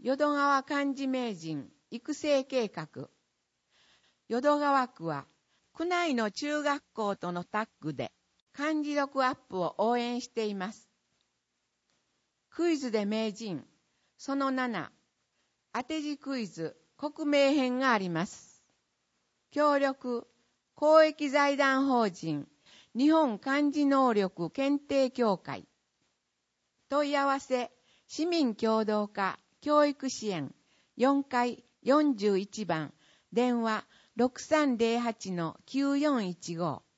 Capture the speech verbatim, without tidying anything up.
淀川漢字名人育成計画。淀川区は区内の中学校とのタッグで漢字力アップを応援しています。クイズで名人そのなな、当て字クイズ国名編があります。協力公益財団法人日本漢字能力検定協会。問い合わせ市民協働課教育支援よんかいよんじゅういちばん電話 ろくさんぜろはちのきゅうよんいちご